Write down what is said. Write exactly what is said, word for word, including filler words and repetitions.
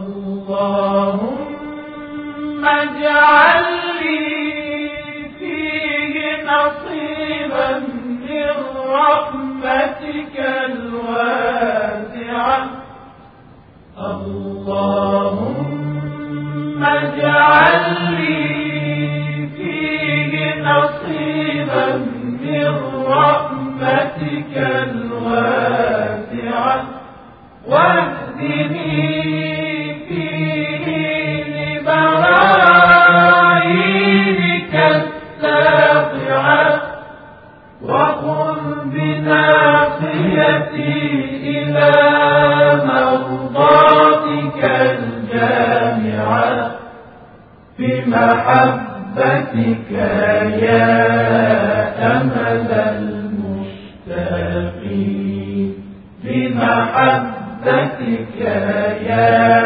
اللهم اجعل لي فيه نصيبا من رحمتك الواسعة. اللهم اجعل لي فيه نصيبا من رحمتك الواسعة، واهدني فيه لبراهينك الساطعة، وخذ بناصيتي إلى مرضاتك الجامعة، بمحبتك يا أمل المشتاقين، بمحبتك يا